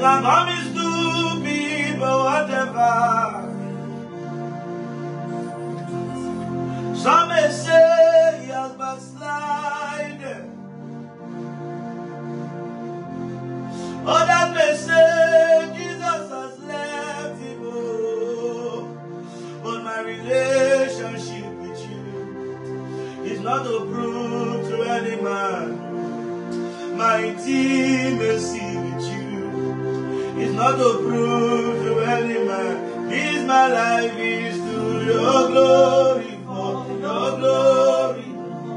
can call me stupid, but whatever. Some may say he has backslided. Others may say Jesus has left him. Oh, but my relationship with you is not to prove to any man. My intimacy with you is not to prove to any man. This my life is to your glory, for your glory.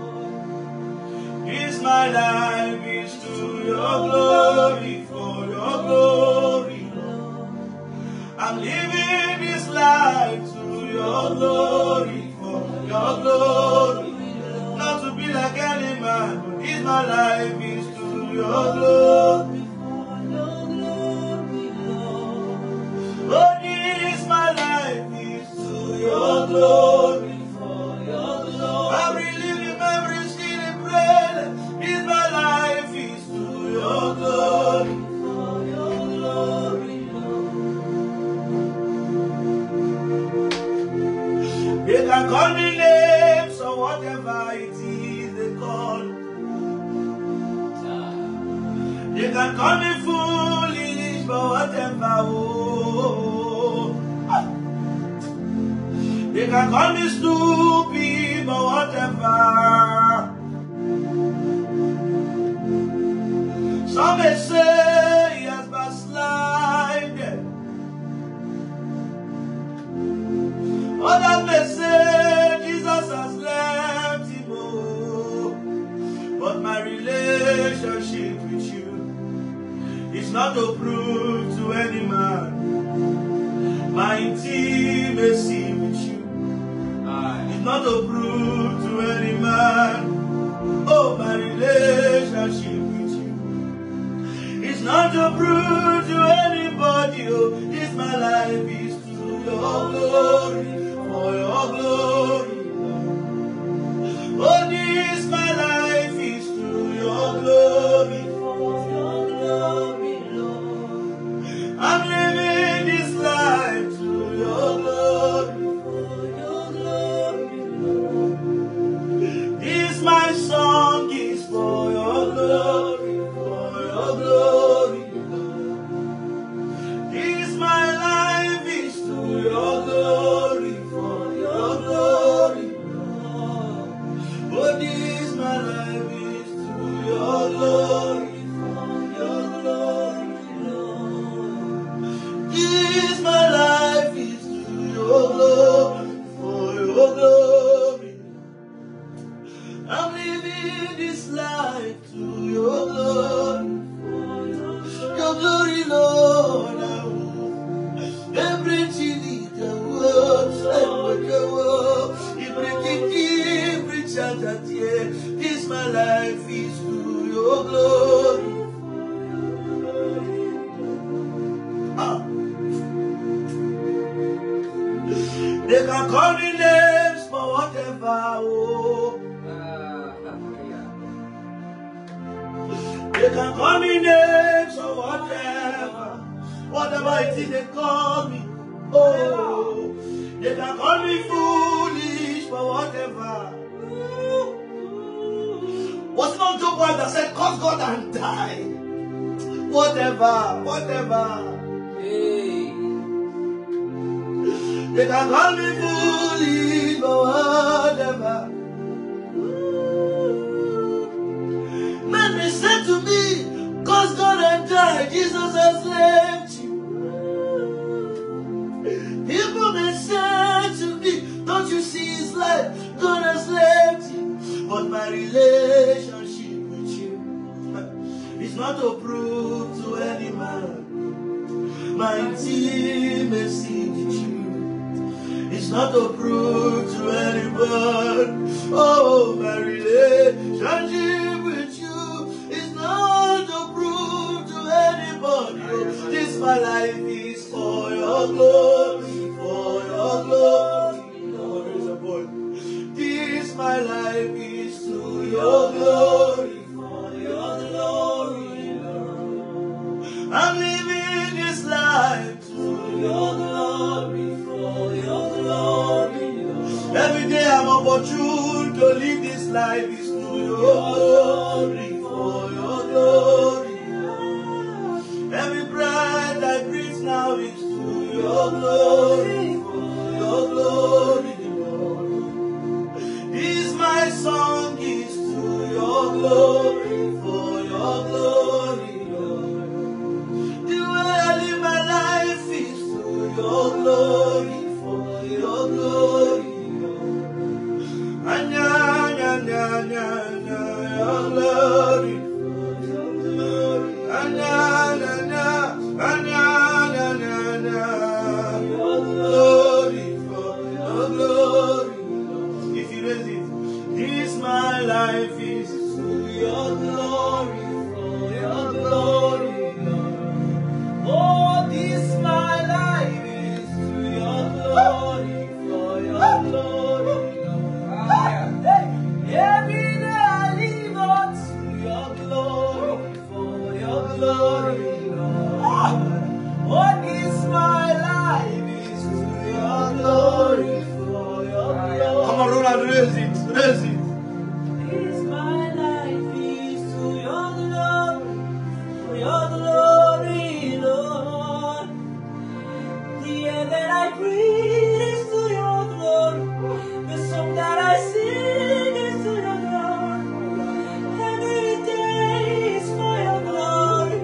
This my life is to your glory, for your glory. I'm living this life to your glory, for your glory. Not to be like any man, but this my life is to your glory. Oh, this my life is to your glory, for your glory. I'm reliving memories, still in prayer. This my life is to your glory, for your glory. They can call me names or whatever it is they call. They can call me foolish, but whatever. Oh. They can call me stupid, but whatever. Some may say he has backslided. Others may say Jesus has left him. Oh. But my relationship with you is not to prove to any man. My intimacy with you is not to prove to any man. Oh, my relationship with you is not to prove to anybody. Oh, this my life is to your glory, for your glory. Oh, this my life is to your glory, for your glory, Lord. I'm living this life to your glory, for your glory, Lord. This my song is for your glory, for your glory, Lord. This my life is to your glory, for your glory, Lord. Oh, this my life is to your glory, for your glory, Lord. This my life is to your glory, for your glory. I'm living this life to your glory, for your glory, Lord. Everything is the world, every chance at here. This my life is to your glory. They can call me names for whatever. Oh. They can call me names or whatever. Whatever it is they call me. Oh. They can call me foolish for whatever. Was it not Job that said, curse God and die? Whatever, whatever. Hey. They can call me foolish for whatever. Men may say to me, curse God and die, Jesus has left you. People may say to me, don't you see his life? God has left you. But my relationship with you is not to prove to any man. My intimacy with you is not to prove to anyone. Oh, my relationship with you is not to prove to anybody. This my life is for your glory, for your glory. This my life is to your glory, for your glory, Lord. I'm living your glory, for your glory, Lord. Every day I'm opportune to live this life is to your glory, for your glory, Lord. Every breath I breathe now is to your glory, for your glory, Lord. This my song is to your glory, for your glory, Lord. The way I live my life is to your glory, for your glory, Lord. Anya, anya, anya, anya, your glory, for your glory. Anya, anya, anya, anya, anya, your glory, for your glory, Lord. If you raise it, this my life is to your glory, for your glory, Lord. Oh, this my life is to your glory, for your glory, Lord. Every day I live up to your glory, for your glory, Lord. Oh, this my life is to your glory, for your glory. Come on, Ronald, raise it, raise it. This my life is to your glory, for your glory, Lord. The air that I breathe is to your glory. The song that I sing is to your glory. Every day is for your glory,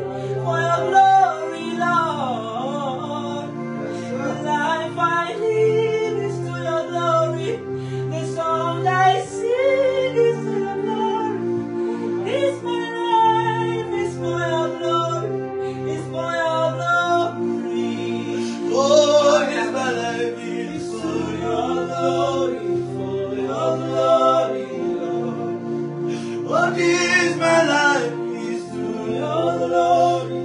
Lord. The life I live is to your glory. The song I sing is to your glory. It's my life, it's for your glory, it's for your glory. Oh, it's my life, it's for your glory, Lord. Oh, this my life is to your glory.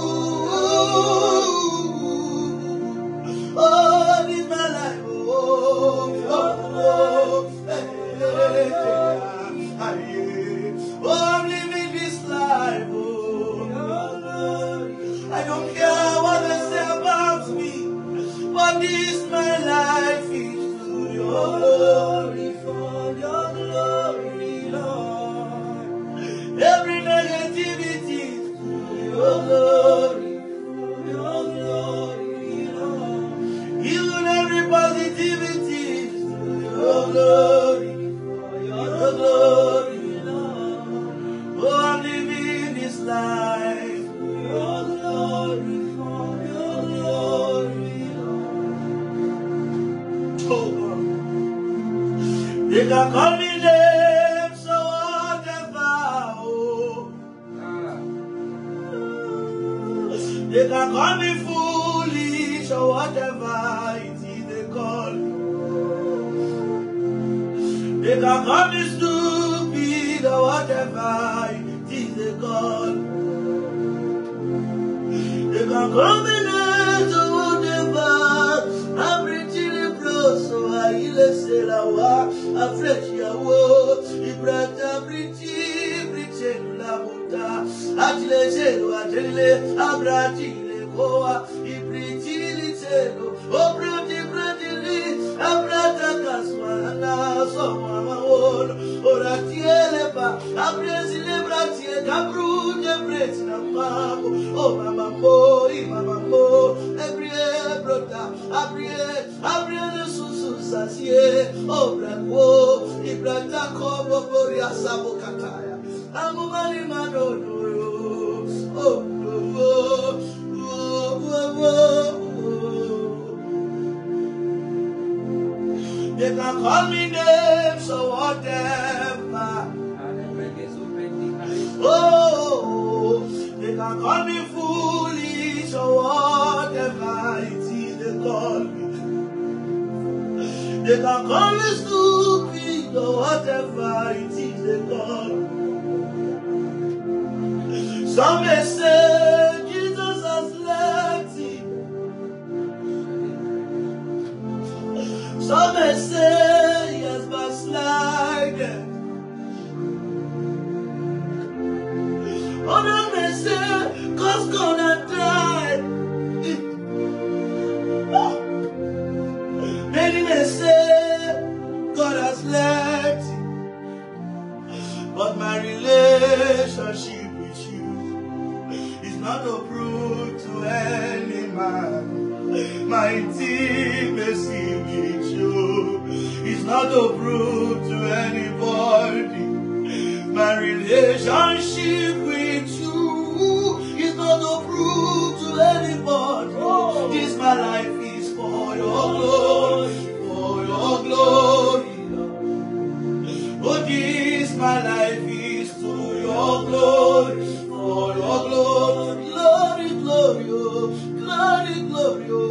Ooh, oh, this my life, oh, your glory. Oh, I'm living this life, oh, I don't care what they say about me, but this my life is to your glory, for your glory, Lord. Every negativity is to your glory, for your glory, Lord. Even every positivity is to your glory, for your glory, Lord. Oh, I'm living this life for your glory, for your glory, Lord. Oh, they can call me names, so whatever. Oh. They can call me foolish or whatever it is they call me. They can call me stupid or whatever it is they call me. They can call me names or whatever. I'm pretty close, so I say la wa. I'm fresh, ya wo. Ibrata pretty la muta. Atile zelo, atile abratile koa. Ibriti litelo, obrati li. Abrata kaswana, so mama wolo. Oratiele pa, abrezile bratie, kabruje breti na mambo. Oh mama mo, mama mo. Every brother, every susu sasie. Oh bravo, ibrata kobo boria sabo kataya. Amumani manono. Oh they can call me names or whatever. Oh, they can call me foolish or whatever it is they call me. They can call me stupid or whatever it is they call me. Some may say Jesus has left him. Some may say he has backslided. Others may say God's gonna die. My intimacy with you is not to prove to anybody. My relationship with you is not to prove to anybody. This my life is for your glory, for your glory. Oh, this my life is to your glory, for your glory. Glory, glory, oh, glory, glory, oh,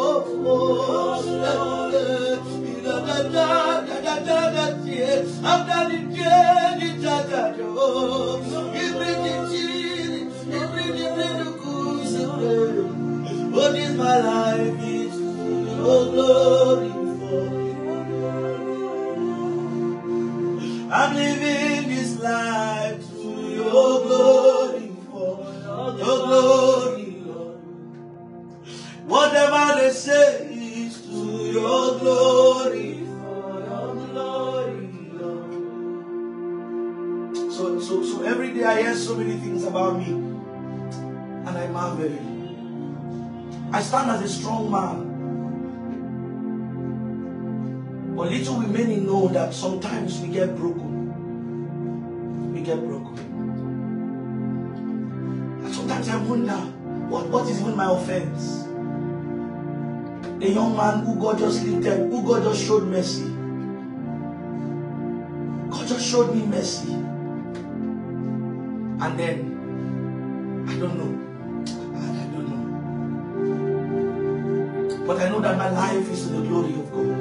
what is my life is your glory for. I'm living this life to your glory for your glory, Lord. Whatever they say is to your glory for your glory, Lord. So every day I hear so many things about me, and I marvel. I stand as a strong man, but little we many know that sometimes we get broken. We get broken. And sometimes I wonder, what is even my offense? A young man who God just lifted, who God just showed mercy. God just showed me mercy. And then, I don't know. But I know that my life is to the glory of God.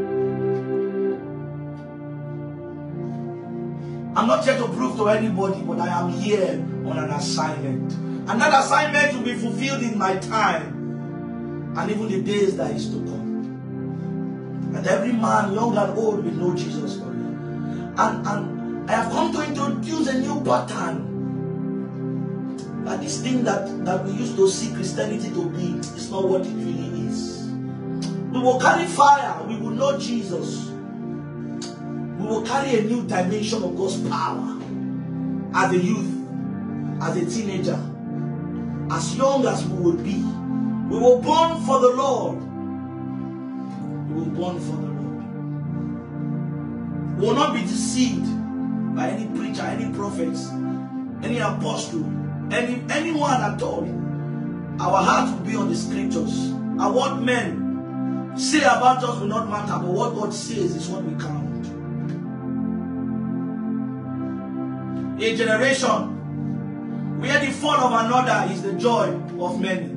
I'm not here to prove to anybody, but I am here on an assignment. And that assignment will be fulfilled in my time and even the days that is to come. And every man, young and old, will know Jesus for you. And I have come to introduce a new pattern. That this thing that we used to see Christianity to be is not what it really is. We will carry fire. We will know Jesus. We will carry a new dimension of God's power. As a youth, as a teenager, as young as we will be, we will burn for the Lord. We will burn for the Lord. We will not be deceived by any preacher, any prophets, any apostle, anyone at all. Our heart will be on the scriptures. And what men say about us will not matter, but what God says is what we count. A generation where the fall of another is the joy of many.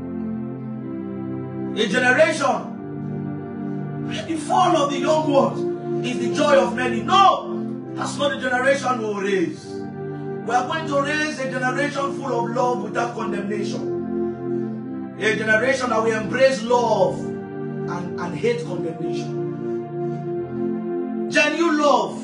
A generation where the fall of the young ones is the joy of many. No, that's not the generation we will raise. We are going to raise a generation full of love without condemnation. A generation that will embrace love and hate condemnation. Genuine love.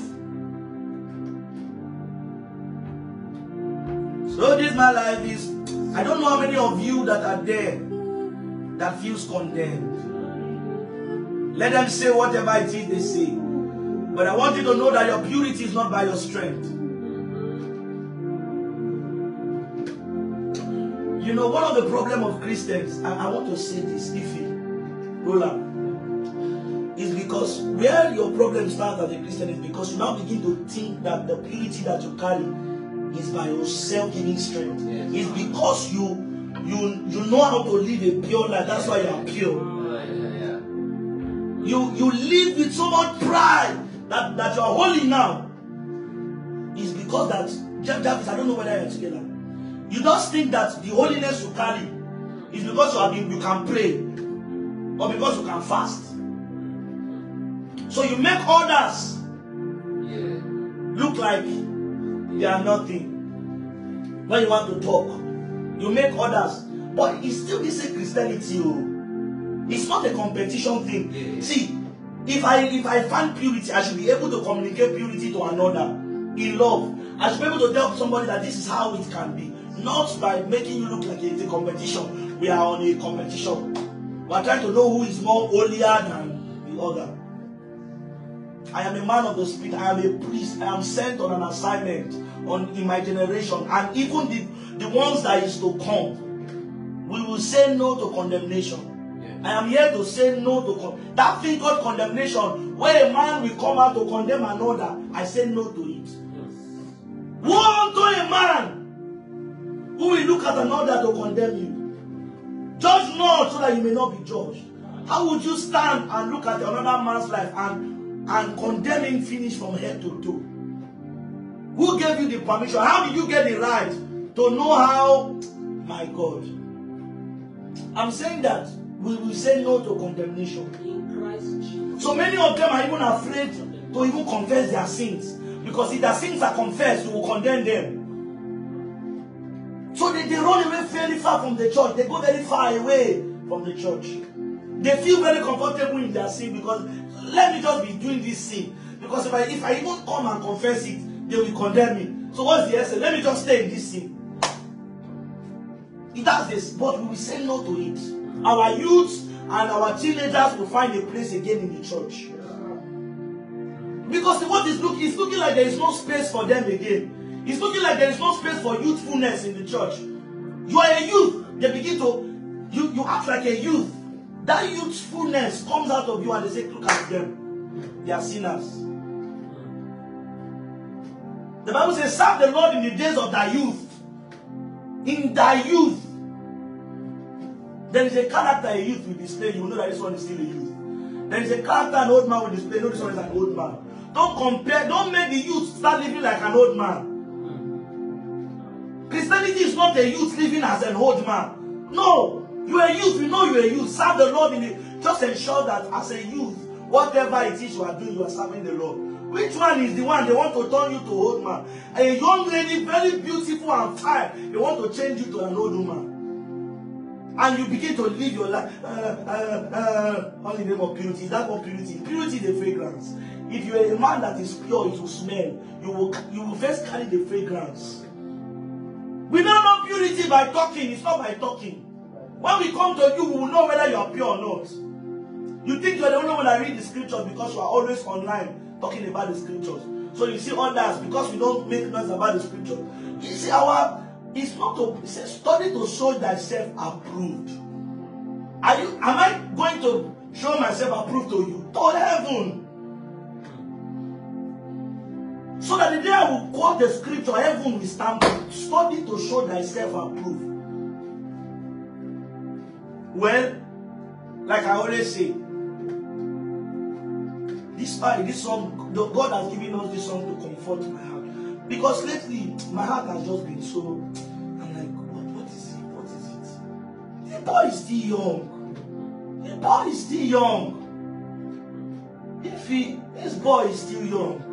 So this my life is, I don't know how many of you that are there that feels condemned. Let them say whatever it is they say. But I want you to know that your purity is not by your strength. You know, one of the problems of Christians, I want to say this, Roland, is because where your problem starts as a Christian is because you now begin to think that the purity that you carry is by your self-giving strength. Yes. It's because you know how to live a pure life. That's why you are pure. You live with so much pride that you are holy now. It's because that, Javis, I don't know whether you're together. You just think that the holiness you carry is because you can pray or because you can fast. So you make others look like they are nothing. When you want to talk, you make others. But it's still the same Christianity. It's not a competition thing. See, if I find purity, I should be able to communicate purity to another in love. I should be able to tell somebody that this is how it can be. Not by making you look like it's a competition. We are on a competition. We are trying to know who is more holier than the other. I am a man of the Spirit. I am a priest. I am sent on an assignment in my generation. And even the ones that is to come, we will say no to condemnation. Yes. I am here to say no to that thing called condemnation, where a man will come out to condemn another. I say no to it. Woe unto a man who will look at another to condemn you. Judge not so that you may not be judged. How would you stand and look at another man's life and condemn him finish from head to toe? Who gave you the permission? How did you get the right to know how? My God. I'm saying that we will say no to condemnation. In Christ. So many of them are even afraid to even confess their sins. Because if their sins are confessed, you will condemn them. So they run away very far from the church. They go very far away from the church. They feel very comfortable in their sin because let me just be doing this sin. Because if I even come and confess it, they will condemn me. So what's the essence? Let me just stay in this sin. It does this, but we will say no to it. Our youths and our teenagers will find a place again in the church. Because what is looking like there is no space for them again. It's looking like there is no space for youthfulness in the church. You are a youth. They begin to, you act like a youth. That youthfulness comes out of you and they say, look at them. They are sinners. The Bible says, serve the Lord in the days of thy youth. In thy youth. There is a character a youth will display. You will know that this one is still a youth. There is a character an old man will display. You know this one is an old man. Don't compare. Don't make the youth start living like an old man. Christianity is not a youth living as an old man. No. You are a youth. You know you are a youth. Serve the Lord in it. Just ensure that as a youth, whatever it is you are doing, you are serving the Lord. Which one is the one they want to turn you to old man? A young lady, very beautiful and fine, they want to change you to an old woman. And you begin to live your life all in the name of purity. Is that what purity? Purity is the fragrance. If you are a man that is pure, it will smell. You will first carry the fragrance. We don't know purity by talking. It's not by talking. When we come to you, we will know whether you are pure or not. You think you are the only one that read the scriptures because you are always online talking about the scriptures. So you see others because we don't make noise about the scriptures. You see it's not to, it says, study to show thyself approved. Am I going to show myself approved to you? To heaven. So that the day I will quote the scripture, heaven will stamp it. Study to show thyself approved. Well, like I always say, this song, God has given us this song to comfort my heart. Because lately, my heart has just been so, I'm like, what is it? What is it? The boy is still young. The boy is still young. This boy is still young.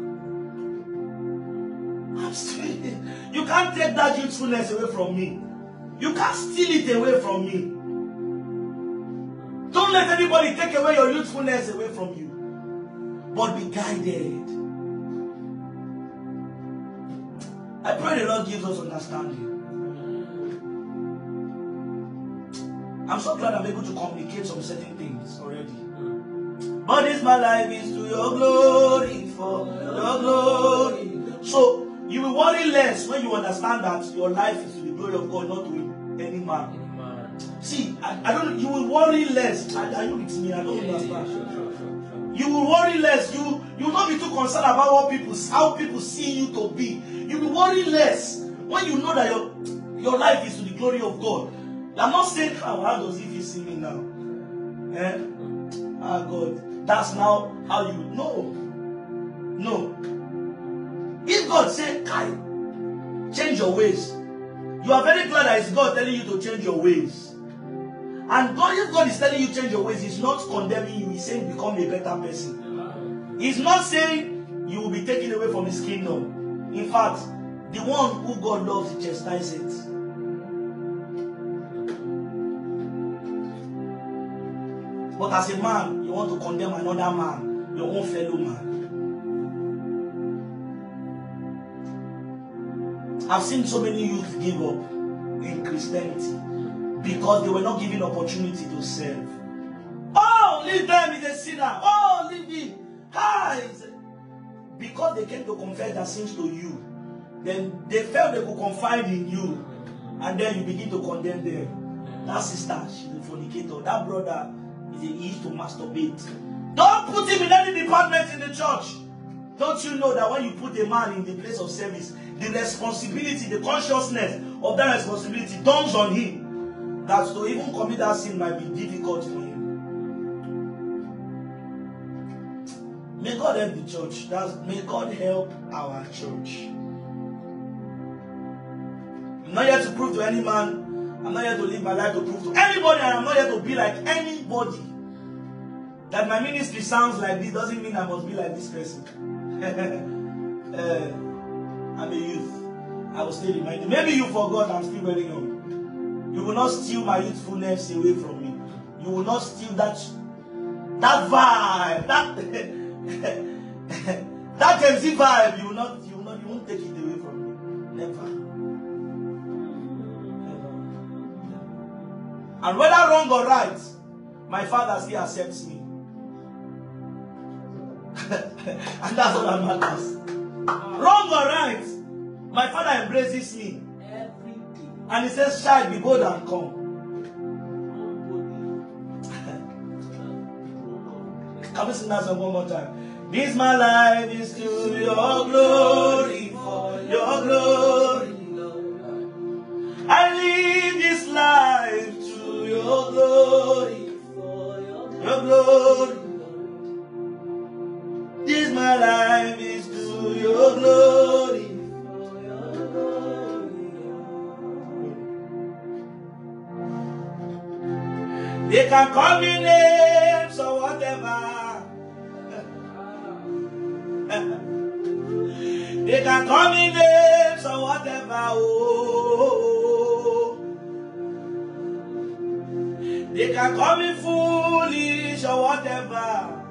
You can't take that youthfulness away from me. You can't steal it away from me. Don't let anybody take away your youthfulness away from you. But be guided. I pray the Lord gives us understanding. I'm so glad I'm able to communicate some certain things already. But this my life is to your glory, for your glory. So you will worry less when you understand that your life is to the glory of God, not to any man. See, I don't. You will worry less. Are you with me? I don't understand. You will worry less. You will not be too concerned about how people see you to be. You will worry less when you know that your life is to the glory of God. I'm not saying, how does he feel see me now? Ah, God, that's now how you know. No. If God said, Kai, change your ways, you are very glad that it's God telling you to change your ways. And God, if God is telling you to change your ways, He's not condemning you. He's saying become a better person. He's not saying you will be taken away from His kingdom. In fact, the one who God loves, He chastises it. But as a man, you want to condemn another man, your own fellow man. I've seen so many youth give up in Christianity because they were not given opportunity to serve. Oh, leave them, he's a sinner. Oh, leave him. Because they came to confess their sins to you, then they felt they could confide in you, and then you begin to condemn them. That sister, she's a fornicator. That brother, he used to masturbate. Don't put him in any department in the church. Don't you know that when you put a man in the place of service, the responsibility, the consciousness of that responsibility dawns on him. That to even commit that sin might be difficult for him. May God help the church. May God help our church. I'm not here to prove to any man. I'm not here to live my life to prove to anybody. And I'm not here to be like anybody. That my ministry sounds like this doesn't mean I must be like this person. I'm a youth. I will still remind you. Maybe you forgot I'm still very young. You will not steal my youthfulness away from me. You will not steal that vibe, that MC vibe. You won't take it away from me. Never. And whether wrong or right, my Father still accepts me. And that's all that matters. Wrong or right, my Father embraces me. And he says, child, be bold and come. Can we sing that song one more time? This my life is to your glory, for your glory. I live this life to your glory, for your glory. This my life is to your glory, for your glory. They can call me names or whatever. They can call me names or whatever. Oh. They can call me foolish or whatever.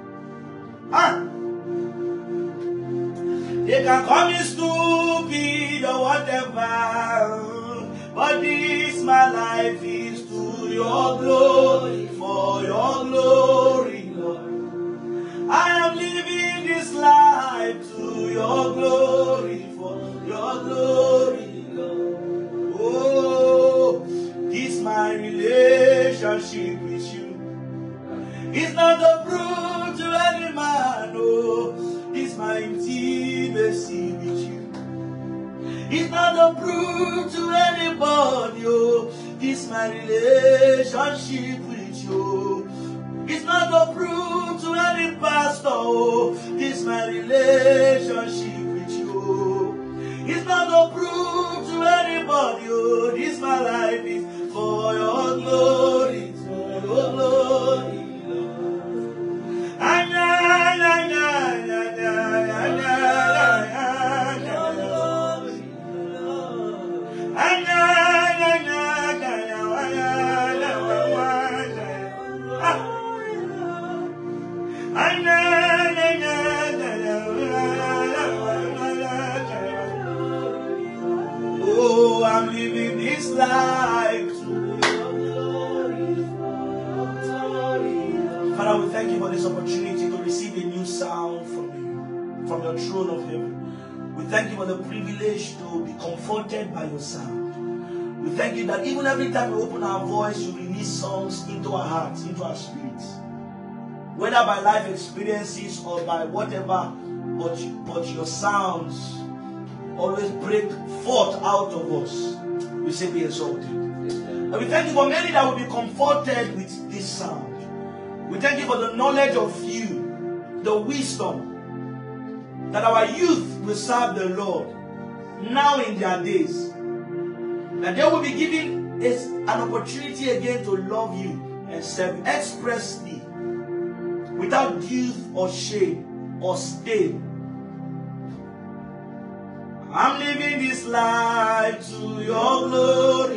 They can call me stupid or whatever. But this my life is to your glory, for your glory, Lord. I am living this life to your glory, for your glory, Lord. Oh, this my relationship with you. It's not a proof to any man, oh. This my intimacy with you. It's not a proof to anybody, oh. This my relationship with you. It's not a proof to any pastor, oh. This my relationship with you. It's not a proof to anybody, oh. This my life is for your glory, for your glory. Oh, I'm living this life to your glory. Father, we thank you for this opportunity to receive a new sound from you, from your throne of heaven. We thank you for the privilege to be comforted by your sound. We thank you that even every time we open our voice, you release songs into our hearts, into our spirits. Whether by life experiences or by whatever, but your sounds always break forth out of us. We say be exalted. And we thank you for many that will be comforted with this sound. We thank you for the knowledge of you, the wisdom, that our youth will serve the Lord now in their days. That they will be given an opportunity again to love you and serve you expressly, without guilt or shame or stain. I'm living this life to your glory.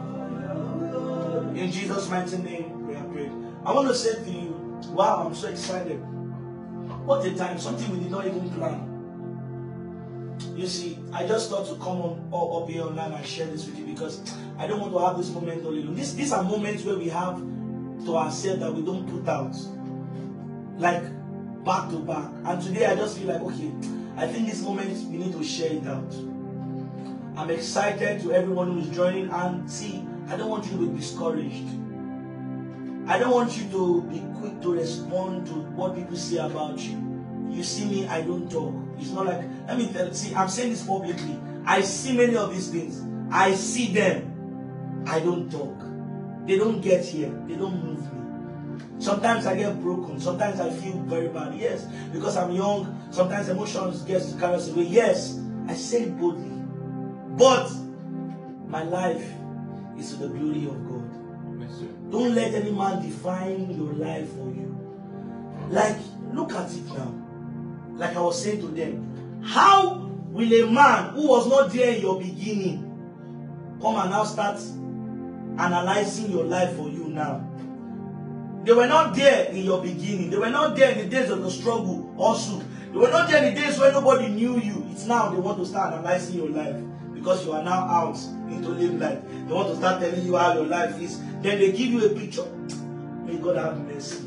In Jesus' mighty name, we are prayed. I want to say to you, wow, I'm so excited. What a time, something we did not even plan. You see, I just thought to come on up here online and share this with you because I don't want to have this moment all alone. These are moments where we have to ourselves that we don't put out. Like back to back. And today I just feel like, okay, I think this moment we need to share it out. I'm excited to everyone who is joining, and see, I don't want you to be discouraged. I don't want you to be quick to respond to what people say about you. You see me, I don't talk. It's not like, let me tell you, see, I'm saying this publicly. I see many of these things. I see them. I don't talk. They don't get here. They don't move me. Sometimes I get broken. Sometimes I feel very bad. Yes, because I'm young. Sometimes emotions get to carry us away. Yes, I say it boldly. But my life is to the glory of God. Yes, don't let any man define your life for you. Like, look at it now. Like I was saying to them, how will a man who was not there in your beginning come and now start analyzing your life for you now? They were not there in your beginning. They were not there in the days of the struggle also. They were not there in the days when nobody knew you. It's now they want to start analyzing your life because you are now out into live life. They want to start telling you how your life is. Then they give you a picture. May God have mercy.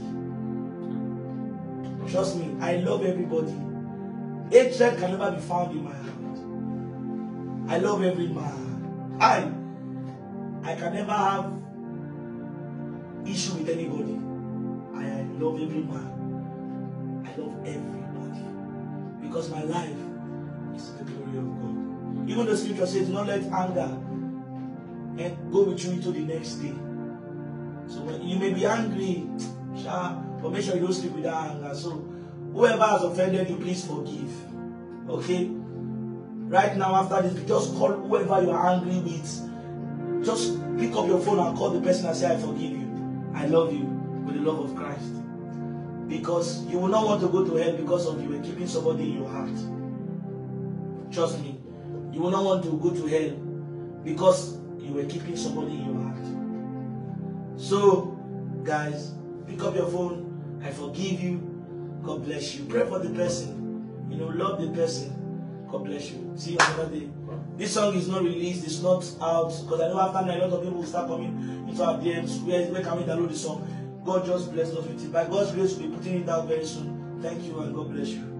Trust me, I love everybody. Hatred can never be found in my heart. I love every man. I can never have issue with anybody. I love every man. I love everybody. Because my life is the glory of God. Even the scripture says, do not let anger and go with you into the next day. So you may be angry, but make sure you don't sleep with that anger. So whoever has offended you, please forgive. Okay? Right now, after this, just call whoever you are angry with. Just pick up your phone and call the person and say, I forgive you. I love you with the love of Christ. Because you will not want to go to hell because of you were keeping somebody in your heart. Trust me. You will not want to go to hell because you were keeping somebody in your heart. So, guys, pick up your phone. I forgive you. God bless you. Pray for the person. You know, love the person. God bless you. See you another day. This song is not released. It's not out. Because I know after that, a lot of people will start coming into our DMs. Where can we download the song? God just bless us with it. By God's grace, we'll be putting it out very soon. Thank you and God bless you.